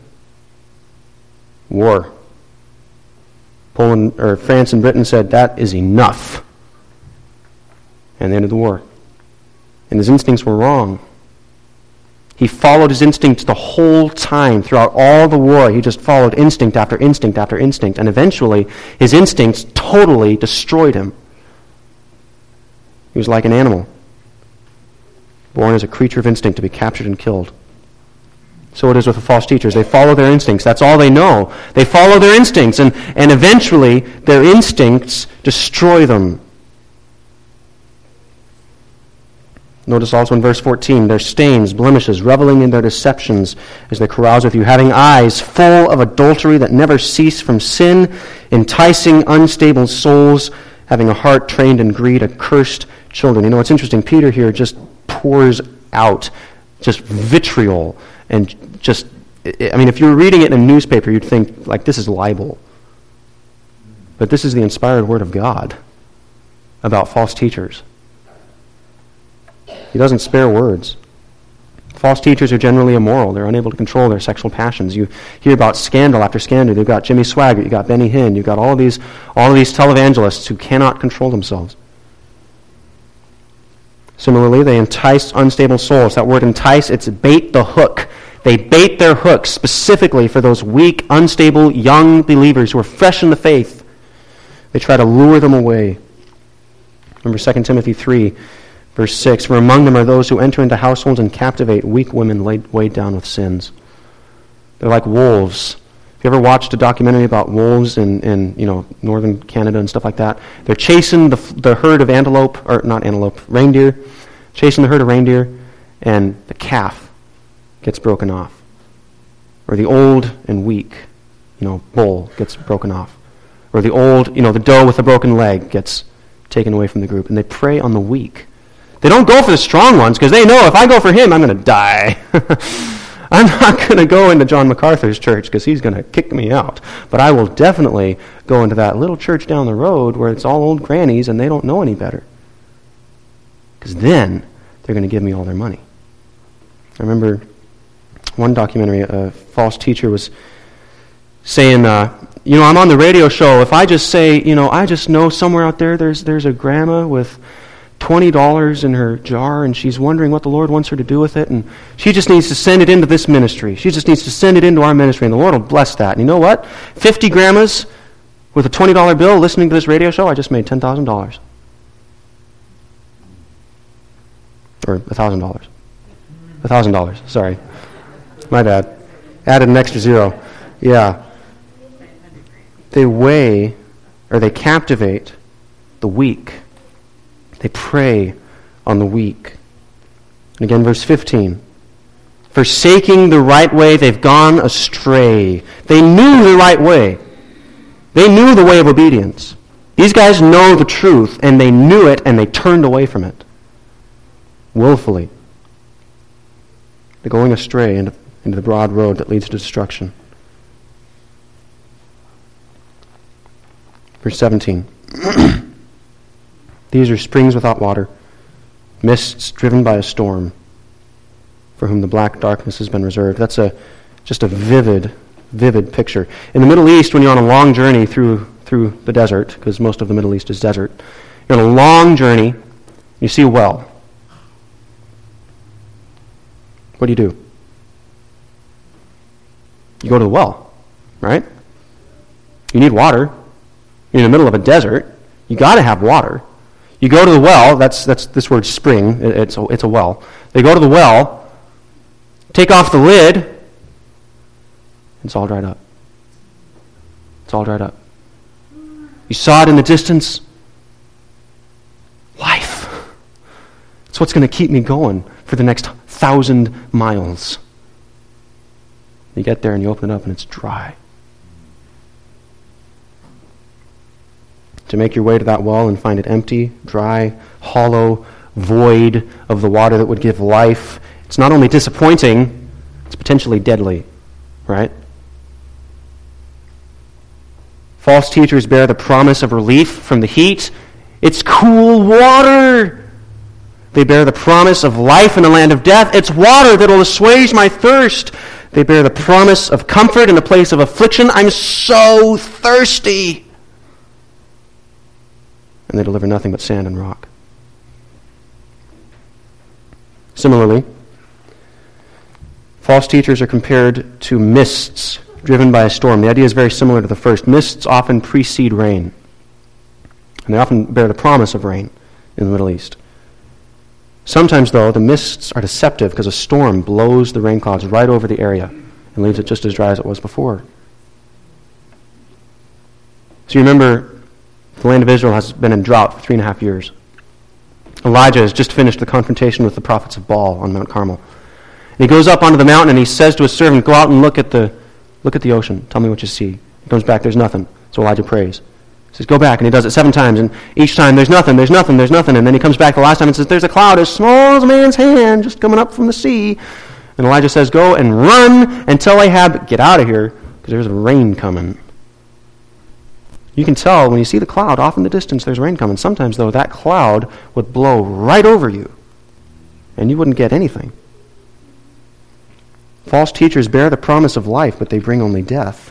S1: War. France and Britain said, that is enough. And they ended the war. And his instincts were wrong. He followed his instincts the whole time. Throughout all the war, he just followed instinct after instinct after instinct. And eventually, his instincts totally destroyed him. He was like an animal, born as a creature of instinct to be captured and killed. So it is with the false teachers. They follow their instincts. That's all they know. They follow their instincts, and eventually their instincts destroy them. Notice also in verse 14, their stains, blemishes, reveling in their deceptions as they carouse with you, having eyes full of adultery that never cease from sin, enticing unstable souls, having a heart trained in greed, accursed children. You know, it's interesting. Peter here just pours out just vitriol and just, I mean, if you were reading it in a newspaper, you'd think, like, this is libel. But this is the inspired word of God about false teachers. He doesn't spare words. False teachers are generally immoral. They're unable to control their sexual passions. You hear about scandal after scandal. You've got Jimmy Swaggart, you've got Benny Hinn, you've got all of these televangelists who cannot control themselves. Similarly, they entice unstable souls. That word entice, it's bait the hook. They bait their hooks specifically for those weak, unstable, young believers who are fresh in the faith. They try to lure them away. Remember 2 Timothy 3, verse 6, "For among them are those who enter into households and captivate weak women weighed down with sins." They're like wolves. Have you ever watched a documentary about wolves in northern Canada and stuff like that? They're chasing the herd of reindeer, chasing the herd of reindeer, and the calf gets broken off. Or the old and weak, bull gets broken off. Or the old, the doe with a broken leg gets taken away from the group. And they prey on the weak. They don't go for the strong ones because they know if I go for him, I'm going to die. I'm not going to go into John MacArthur's church because he's going to kick me out. But I will definitely go into that little church down the road where it's all old grannies and they don't know any better. Because then they're going to give me all their money. I remember one documentary, a false teacher was saying, I'm on the radio show. If I just say, I just know somewhere out there there's a grandma with $20 in her jar, and she's wondering what the Lord wants her to do with it, and she just needs to send it into this ministry. She just needs to send it into our ministry, and the Lord will bless that. And you know what? 50 grandmas with a $20 bill listening to this radio show, I just made $10,000. Or $1,000. $1,000, sorry. My bad. Added an extra zero. Yeah. They captivate the weak. They prey on the weak. And again, verse 15. Forsaking the right way, they've gone astray. They knew the right way. They knew the way of obedience. These guys know the truth, and they knew it, and they turned away from it. Willfully. They're going astray into the broad road that leads to destruction. Verse 17. These are springs without water, mists driven by a storm, for whom the black darkness has been reserved. That's just a vivid picture. In the Middle East, when you're on a long journey through the desert, because most of the Middle East is desert, you're on a long journey, you see a well. What do? You go to the well, right? You need water. You're in the middle of a desert. You got to have water. You go to the well. That's this word spring. It's a well. They go to the well, take off the lid. It's all dried up. It's all dried up. You saw it in the distance. Life. It's what's going to keep me going for the next 1,000 miles. You get there and you open it up and it's dry. To make your way to that well and find it empty, dry, hollow, void of the water that would give life, it's not only disappointing, it's potentially deadly, right? False teachers bear the promise of relief from the heat. It's cool water. They bear the promise of life in the land of death. It's water that will assuage my thirst. They bear the promise of comfort in the place of affliction. I'm so thirsty. And they deliver nothing but sand and rock. Similarly, false teachers are compared to mists driven by a storm. The idea is very similar to the first. Mists often precede rain. And they often bear the promise of rain in the Middle East. Sometimes, though, the mists are deceptive because a storm blows the rain clouds right over the area and leaves it just as dry as it was before. So you remember, the land of Israel has been in drought for 3.5 years. Elijah has just finished the confrontation with the prophets of Baal on Mount Carmel. And he goes up onto the mountain and he says to his servant, go out and look at the ocean. Tell me what you see. He comes back, there's nothing. So Elijah prays. He says, go back, and he does it 7 times, and each time there's nothing, and then he comes back the last time and says, there's a cloud as small as a man's hand just coming up from the sea. And Elijah says, go and run and tell Ahab, get out of here, because there's rain coming. You can tell when you see the cloud off in the distance, there's rain coming. Sometimes, though, that cloud would blow right over you, and you wouldn't get anything. False teachers bear the promise of life, but they bring only death.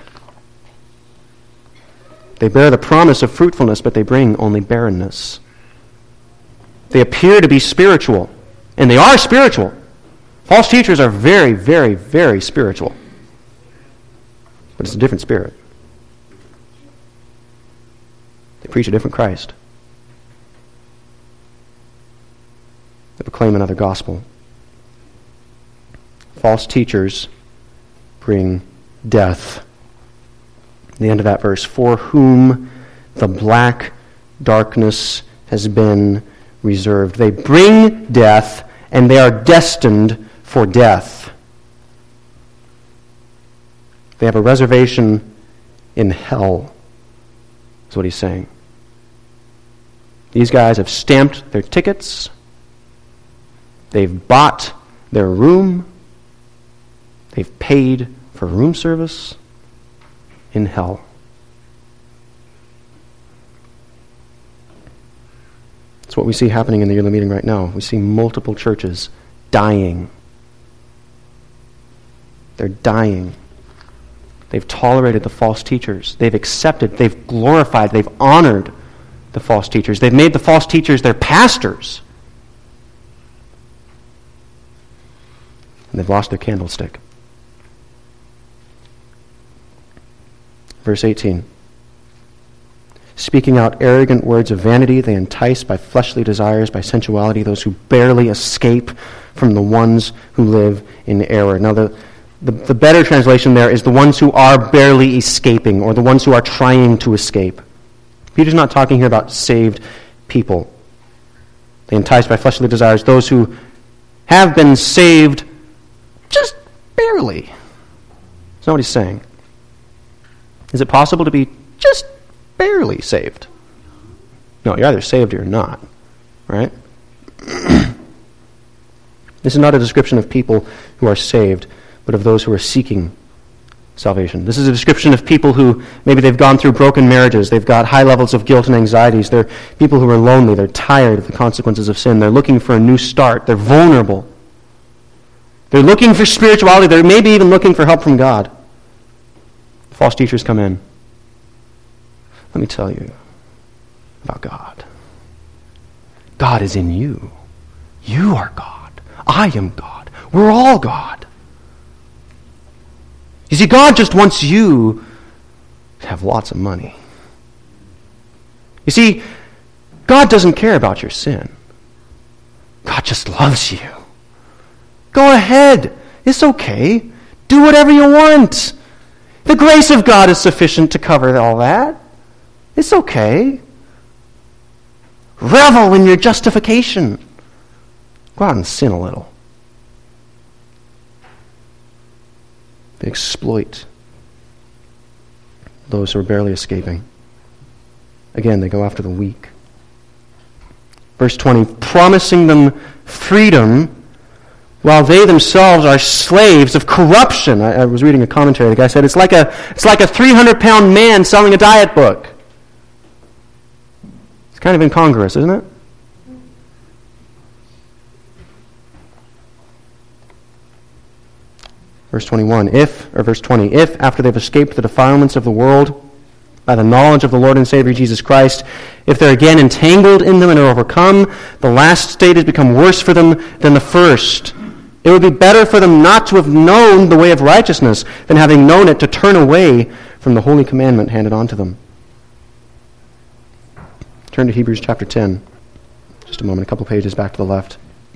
S1: They bear the promise of fruitfulness, but they bring only barrenness. They appear to be spiritual, and they are spiritual. False teachers are very, very, very spiritual. But it's a different spirit. They preach a different Christ. They proclaim another gospel. False teachers bring death. The end of that verse, for whom the black darkness has been reserved. They bring death, and they are destined for death. They have a reservation in hell, is what he's saying. These guys have stamped their tickets. They've bought their room. They've paid for room service in hell. That's what we see happening in the yearly meeting right now. We see multiple churches dying. They're dying. They've tolerated the false teachers. They've accepted, they've glorified, they've honored the false teachers. They've made the false teachers their pastors. And they've lost their candlestick. Verse 18. Speaking out arrogant words of vanity, they entice by fleshly desires, by sensuality, those who barely escape from the ones who live in error. Now, the better translation there is the ones who are barely escaping, or the ones who are trying to escape. Peter's not talking here about saved people. They entice by fleshly desires those who have been saved just barely. That's not what he's saying. Is it possible to be just barely saved? No, you're either saved or you're not. Right? This is not a description of people who are saved, but of those who are seeking salvation. This is a description of people who, maybe they've gone through broken marriages, they've got high levels of guilt and anxieties, they're people who are lonely, they're tired of the consequences of sin, they're looking for a new start, they're vulnerable. They're looking for spirituality, they're maybe even looking for help from God. False teachers come in. Let me tell you about God. God is in you. You are God. I am God. We're all God. You see, God just wants you to have lots of money. You see, God doesn't care about your sin. God just loves you. Go ahead. It's okay. Do whatever you want. The grace of God is sufficient to cover all that. It's okay. Revel in your justification. Go out and sin a little. They exploit those who are barely escaping. Again, they go after the weak. Verse 20, promising them freedom while they themselves are slaves of corruption. I was reading a commentary. The guy said it's like a 300-pound man selling a diet book. It's kind of incongruous, isn't it? Verse 20, if after they've escaped the defilements of the world by the knowledge of the Lord and Savior Jesus Christ, if they're again entangled in them and are overcome, the last state has become worse for them than the first. It would be better for them not to have known the way of righteousness than having known it to turn away from the holy commandment handed on to them. Turn to Hebrews chapter 10. Just a moment, a couple pages back to the left.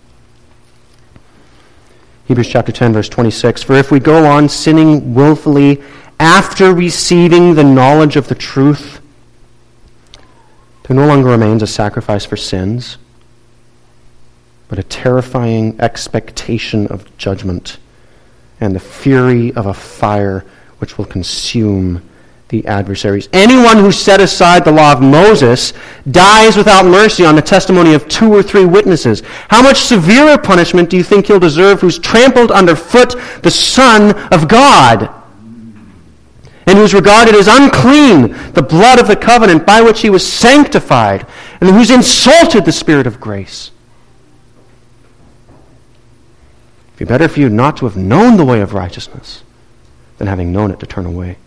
S1: Hebrews chapter 10, verse 26. For if we go on sinning willfully after receiving the knowledge of the truth, there no longer remains a sacrifice for sins, but a terrifying expectation of judgment and the fury of a fire which will consume the adversaries. Anyone who set aside the law of Moses dies without mercy on the testimony of 2 or 3 witnesses. How much severer punishment do you think he'll deserve who's trampled underfoot the Son of God, and who's regarded as unclean the blood of the covenant by which he was sanctified, and who's insulted the Spirit of grace? It'd be better for you not to have known the way of righteousness than having known it to turn away.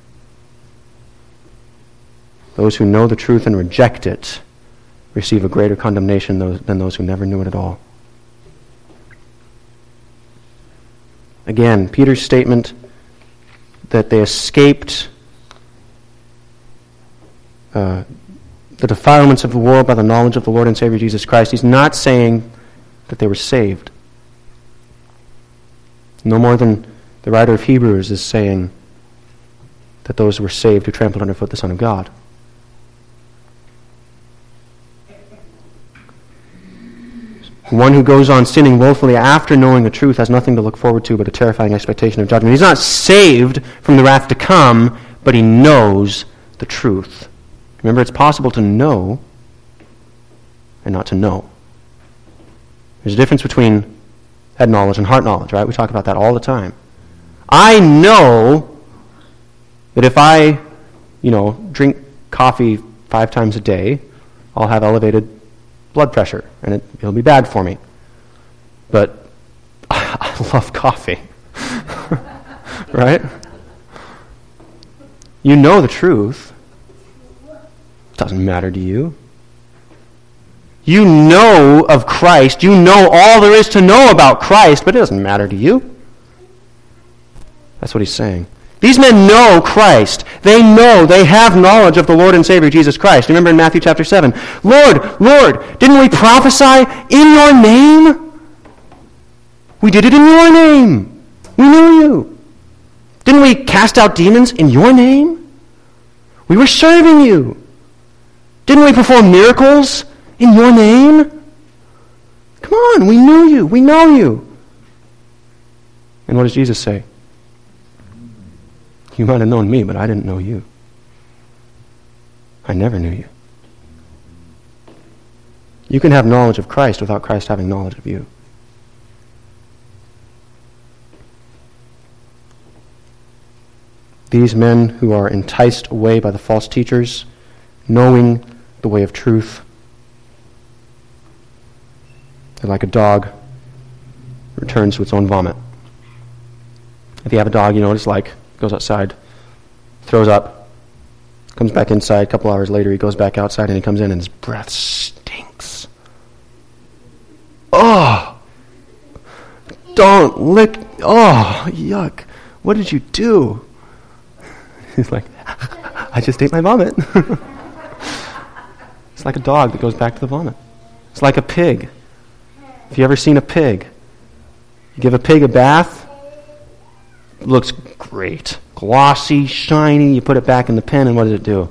S1: Those who know the truth and reject it receive a greater condemnation than those who never knew it at all. Again, Peter's statement that they escaped the defilements of the world by the knowledge of the Lord and Savior Jesus Christ, he's not saying that they were saved. No more than the writer of Hebrews is saying that those were saved who trampled underfoot the Son of God. One who goes on sinning willfully after knowing the truth has nothing to look forward to but a terrifying expectation of judgment. He's not saved from the wrath to come, but he knows the truth. Remember, it's possible to know and not to know. There's a difference between head knowledge and heart knowledge, right? We talk about that all the time. I know that if I, drink coffee 5 times a day, I'll have elevated blood pressure, and it'll be bad for me. But I love coffee. Right? You know the truth. It doesn't matter to you. You know of Christ. You know all there is to know about Christ, but it doesn't matter to you. That's what he's saying. These men know Christ. They know, they have knowledge of the Lord and Savior Jesus Christ. Remember in Matthew chapter 7, Lord, Lord, didn't we prophesy in your name? We did it in your name. We knew you. Didn't we cast out demons in your name? We were serving you. Didn't we perform miracles in your name? Come on, we knew you. We know you. And what does Jesus say? You might have known me, but I didn't know you. I never knew you. You can have knowledge of Christ without Christ having knowledge of you. These men who are enticed away by the false teachers, knowing the way of truth, they're like a dog returns to its own vomit. If you have a dog, you know what it's like. Goes outside, throws up, comes back inside. A couple hours later, he goes back outside and he comes in and his breath stinks. Oh! Don't lick. Oh, yuck. What did you do? He's like, I just ate my vomit. It's like a dog that goes back to the vomit. It's like a pig. Have you ever seen a pig? You give a pig a bath, it looks great. Glossy, shiny, you put it back in the pen and what does it do?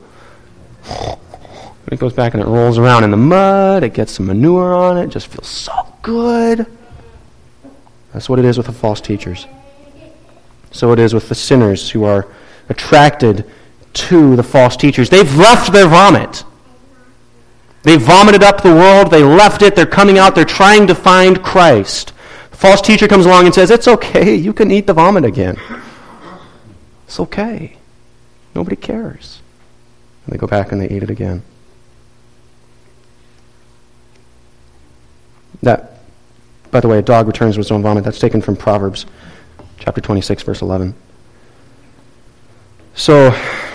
S1: It goes back and it rolls around in the mud, it gets some manure on it, it just feels so good. That's what it is with the false teachers. So it is with the sinners who are attracted to the false teachers. They've left their vomit. They vomited up the world, they left it, they're coming out, they're trying to find Christ. The false teacher comes along and says, it's okay, you can eat the vomit again. It's okay. Nobody cares. And they go back and they eat it again. That, by the way, a dog returns to its own vomit. That's taken from Proverbs chapter 26, verse 11. So,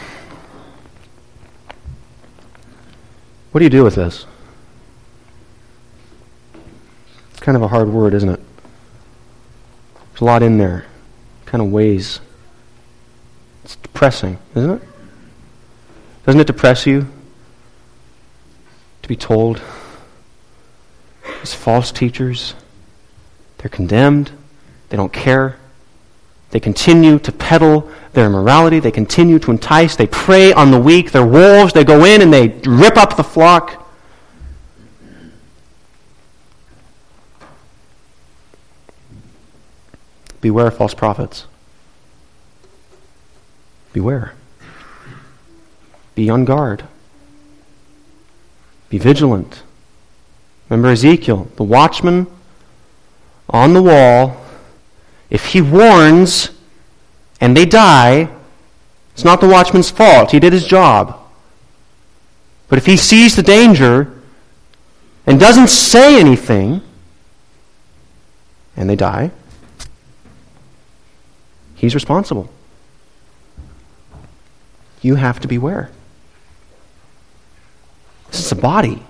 S1: what do you do with this? It's kind of a hard word, isn't it? There's a lot in there. It kind of weighs. It's depressing, isn't it? Doesn't it depress you to be told these false teachers, they're condemned, they don't care, they continue to peddle their immorality, they continue to entice, they prey on the weak, they're wolves, they go in and they rip up the flock. Beware false prophets. Beware. Be on guard. Be vigilant. Remember Ezekiel, the watchman on the wall. If he warns and they die, it's not the watchman's fault. He did his job. But if he sees the danger and doesn't say anything, and they die, he's responsible. You have to beware. This is a body.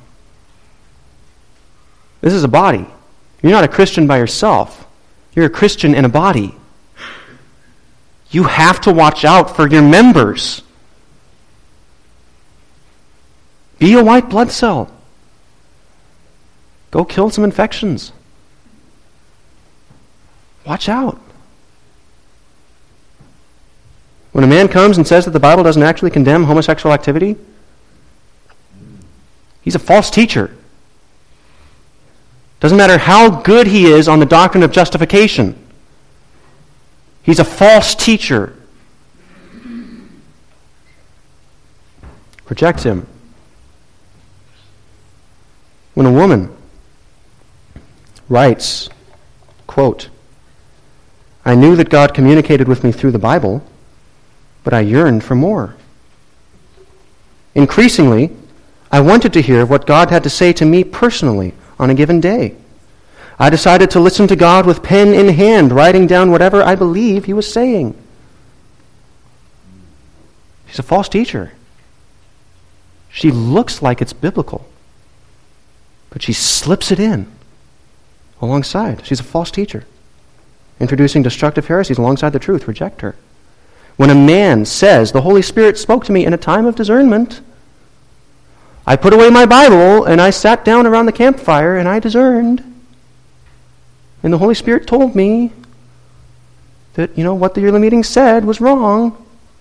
S1: This is a body. You're not a Christian by yourself. You're a Christian in a body. You have to watch out for your members. Be a white blood cell. Go kill some infections. Watch out. When a man comes and says that the Bible doesn't actually condemn homosexual activity, he's a false teacher. Doesn't matter how good he is on the doctrine of justification. He's a false teacher. Reject him. When a woman writes, quote, "I knew that God communicated with me through the Bible, but I yearned for more. Increasingly, I wanted to hear what God had to say to me personally on a given day. I decided to listen to God with pen in hand, writing down whatever I believe he was saying." She's a false teacher. She looks like it's biblical, but she slips it in alongside. She's a false teacher, introducing destructive heresies alongside the truth. Reject her. When a man says, "The Holy Spirit spoke to me in a time of discernment," I put away my Bible and I sat down around the campfire and I discerned. And the Holy Spirit told me that, what the yearly meeting said was wrong.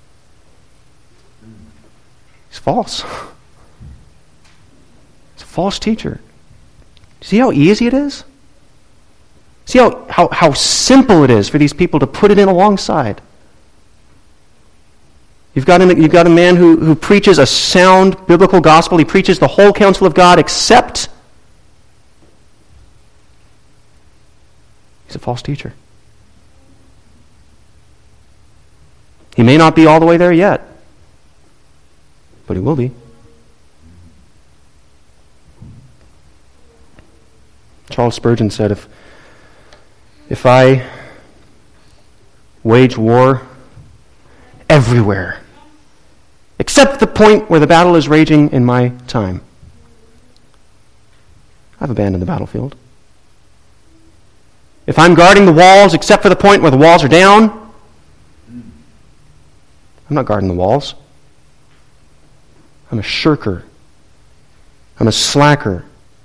S1: He's false. He's a false teacher. See how easy it is? See how simple it is for these people to put it in alongside. You've got a man who preaches a sound biblical gospel. He preaches the whole counsel of God except he's a false teacher. He may not be all the way there yet, but he will be. Charles Spurgeon said, if I wage war everywhere, except the point where the battle is raging in my time, I've abandoned the battlefield. If I'm guarding the walls except for the point where the walls are down, I'm not guarding the walls. I'm a shirker. I'm a slacker.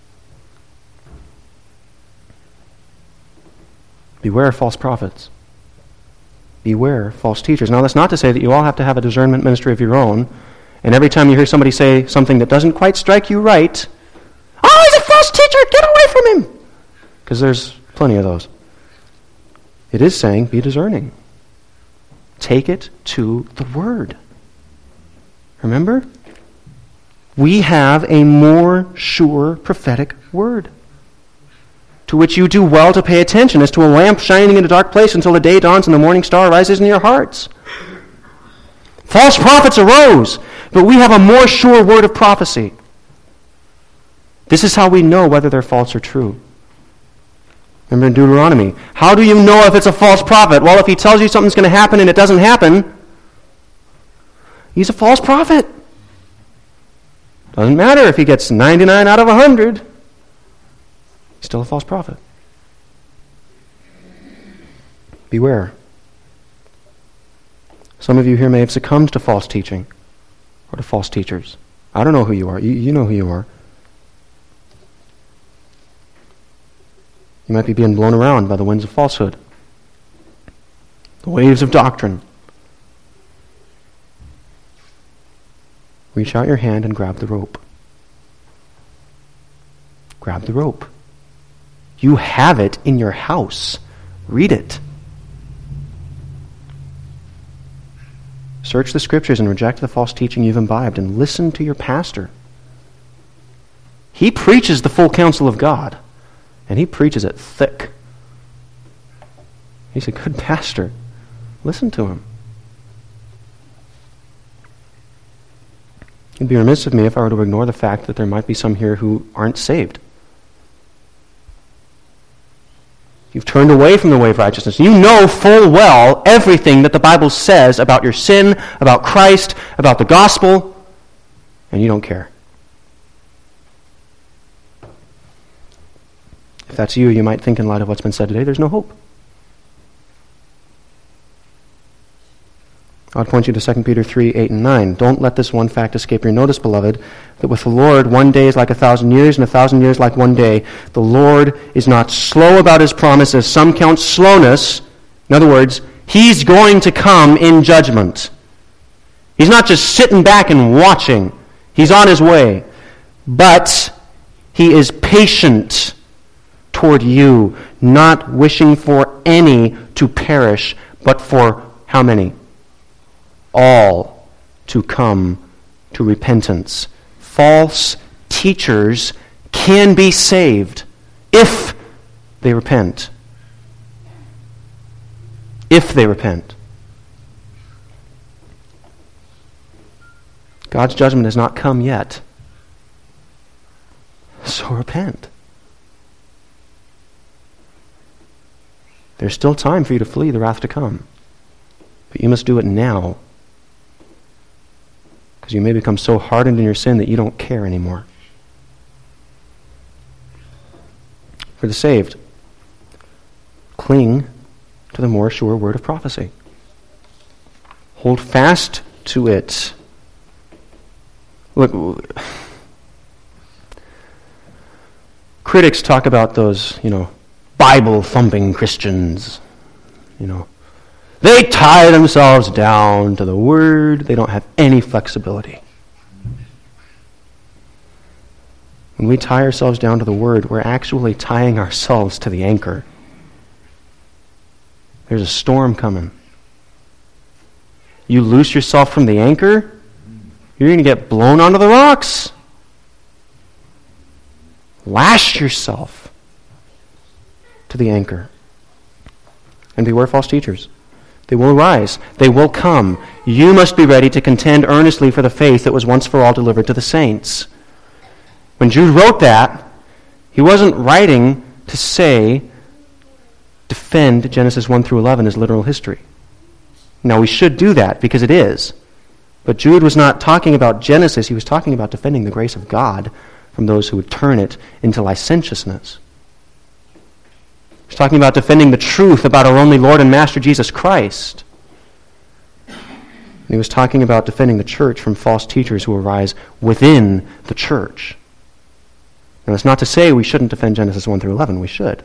S1: Beware false prophets. Beware false teachers. Now, that's not to say that you all have to have a discernment ministry of your own, and every time you hear somebody say something that doesn't quite strike you right, "Oh, he's a false teacher, get away from him!" Because there's plenty of those. It is saying, be discerning. Take it to the Word. Remember? We have a more sure prophetic word, to which you do well to pay attention, as to a lamp shining in a dark place until the day dawns and the morning star rises in your hearts. False prophets arose, but we have a more sure word of prophecy. This is how we know whether they're false or true. Remember in Deuteronomy, how do you know if it's a false prophet? Well, if he tells you something's going to happen and it doesn't happen, he's a false prophet. Doesn't matter if he gets 99 out of 100. He's still a false prophet. Beware. Some of you here may have succumbed to false teaching or to false teachers. I don't know who you are. You know who you are. You might be being blown around by the winds of falsehood, the waves of doctrine. Reach out your hand and grab the rope. Grab the rope. You have it in your house. Read it. Search the Scriptures and reject the false teaching you've imbibed, and listen to your pastor. He preaches the full counsel of God, and he preaches it thick. He's a good pastor. Listen to him. It'd be remiss of me if I were to ignore the fact that there might be some here who aren't saved. You've turned away from the way of righteousness. You know full well everything that the Bible says about your sin, about Christ, about the gospel, and you don't care. If that's you, you might think in light of what's been said today, there's no hope. I would point you to 2 Peter 3, 8, and 9. Don't let this one fact escape your notice, beloved, that with the Lord 1 day is like 1,000 years, and 1,000 years like 1 day. The Lord is not slow about his promise, as some count slowness. In other words, he's going to come in judgment. He's not just sitting back and watching. He's on his way. But he is patient toward you, not wishing for any to perish, but for how many? All to come to repentance. False teachers can be saved if they repent. If they repent. God's judgment has not come yet. So repent. There's still time for you to flee the wrath to come. But you must do it now. Because you may become so hardened in your sin that you don't care anymore. For the saved, cling to the more sure word of prophecy. Hold fast to it. Look, critics talk about those, Bible-thumping Christians. They tie themselves down to the Word. They don't have any flexibility. When we tie ourselves down to the Word, we're actually tying ourselves to the anchor. There's a storm coming. You loose yourself from the anchor, you're going to get blown onto the rocks. Lash yourself to the anchor. And beware false teachers. They will arise. They will come. You must be ready to contend earnestly for the faith that was once for all delivered to the saints. When Jude wrote that, he wasn't writing to say, defend Genesis 1 through 11 as literal history. Now, we should do that because it is. But Jude was not talking about Genesis. He was talking about defending the grace of God from those who would turn it into licentiousness. He's talking about defending the truth about our only Lord and Master Jesus Christ. And he was talking about defending the church from false teachers who arise within the church. Now, that's not to say we shouldn't defend Genesis 1 through 11. We should.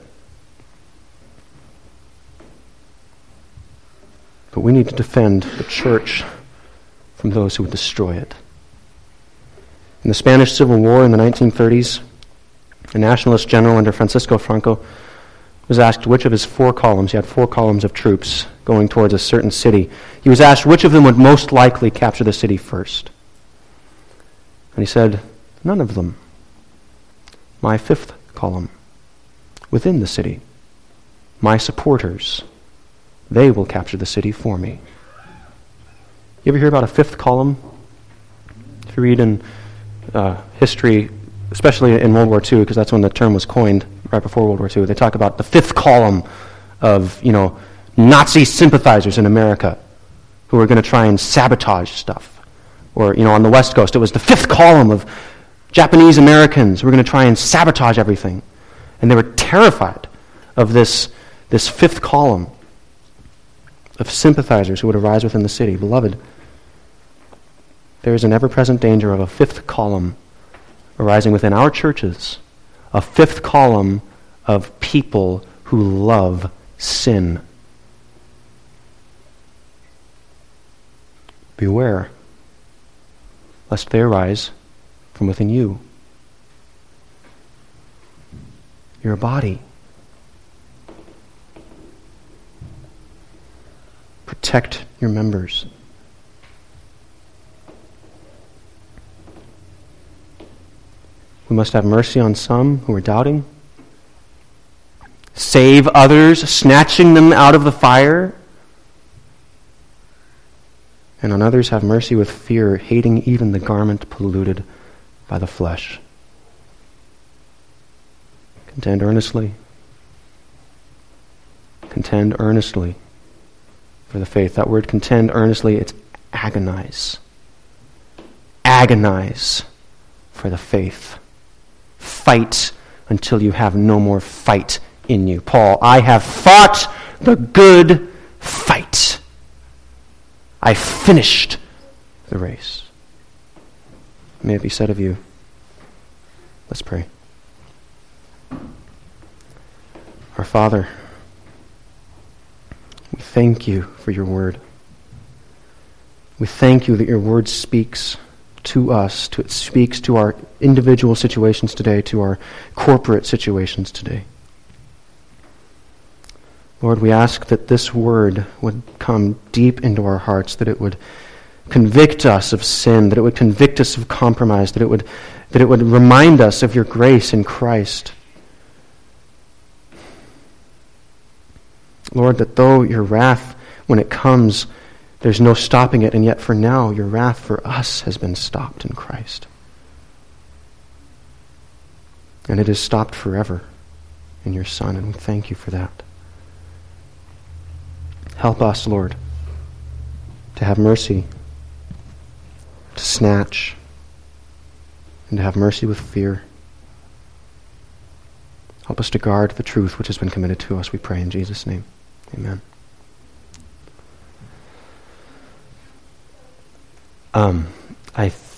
S1: But we need to defend the church from those who would destroy it. In the Spanish Civil War in the 1930s, a nationalist general under Francisco Franco was asked which of his 4 columns, he had 4 columns of troops going towards a certain city. He was asked which of them would most likely capture the city first. And he said, none of them. My 5th column, within the city, my supporters, they will capture the city for me. You ever hear about a 5th column? If you read in history, especially in World War II, because that's when the term was coined, right before World War II, they talk about the 5th column of, Nazi sympathizers in America who were going to try and sabotage stuff. Or, on the West Coast, it was the 5th column of Japanese Americans who were going to try and sabotage everything. And they were terrified of this 5th column of sympathizers who would arise within the city. Beloved, there is an ever-present danger of a 5th column arising within our churches, a 5th column of people who love sin. Beware, lest they arise from within you. You're a body. Protect your members. We must have mercy on some who are doubting. Save others, snatching them out of the fire. And on others have mercy with fear, hating even the garment polluted by the flesh. Contend earnestly. Contend earnestly for the faith. That word contend earnestly, it's agonize. Agonize for the faith. Fight until you have no more fight in you. Paul, I have fought the good fight. I finished the race. May it be said of you. Let's pray. Our Father, we thank you for your word. We thank you that your word speaks to us, it speaks to our individual situations today, to our corporate situations today. Lord, we ask that this word would come deep into our hearts, that it would convict us of sin, that it would convict us of compromise, that it would remind us of your grace in Christ. Lord, that though your wrath, when it comes, there's no stopping it, and yet for now, your wrath for us has been stopped in Christ. And it is stopped forever in your Son, and we thank you for that. Help us, Lord, to have mercy, to snatch, and to have mercy with fear. Help us to guard the truth which has been committed to us, we pray in Jesus' name. Amen. I